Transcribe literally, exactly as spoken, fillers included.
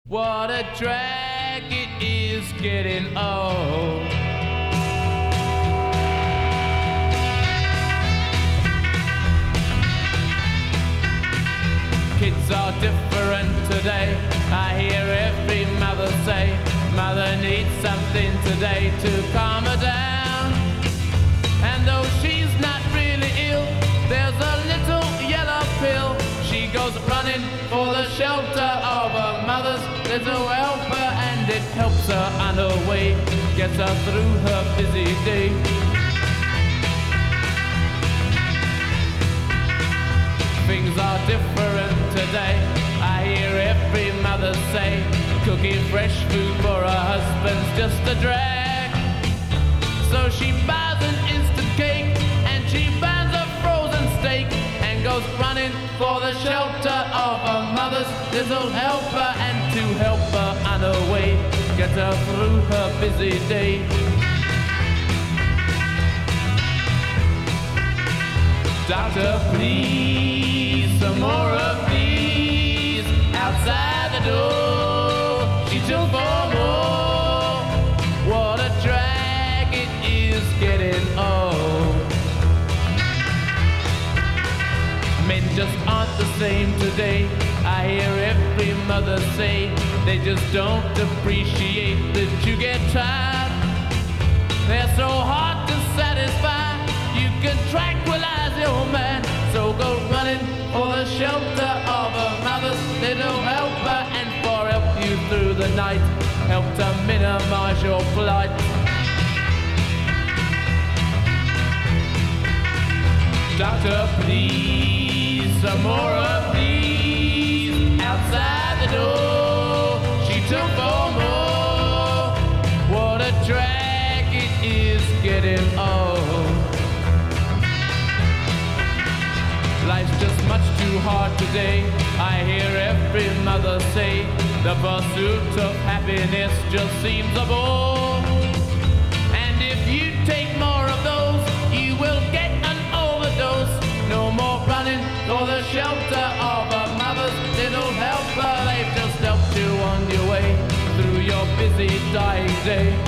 What a drag it is getting old. Kids are different today. I hear every mother say, mother needs something today to calm her down. And though she's not really ill, there's a little yellow pill. She goes running for the shelter of her mother's little helper, and it helps her on her way, gets her through her busy day. Things are different today. I hear every mother say, cooking fresh food for her husband's just a drag. So she buys an instant cake and she burns a frozen steak and goes running for the shelter of her mother's little helper, and to help her on her way, get her through her busy day. Doctor, please, some more of these outside the door. She took for more. What a drag it is getting old. Men just aren't the same today. I hear every mother say they just don't appreciate that you get tired. They're so hard to satisfy. You can tranquilize your man, so go running for the shelter of a mother's little helper, and for help you through the night, help to minimize your plight. Doctor, please, some more of these outside the door. She took for more. What a drag it is getting old. Life's just much too hard today. I hear every mother say the pursuit of happiness just seems a bore. And if you take more of those, you will get an overdose. No more running for the shelter of a mother's little helper. They've just helped you on your way through your busy dying day.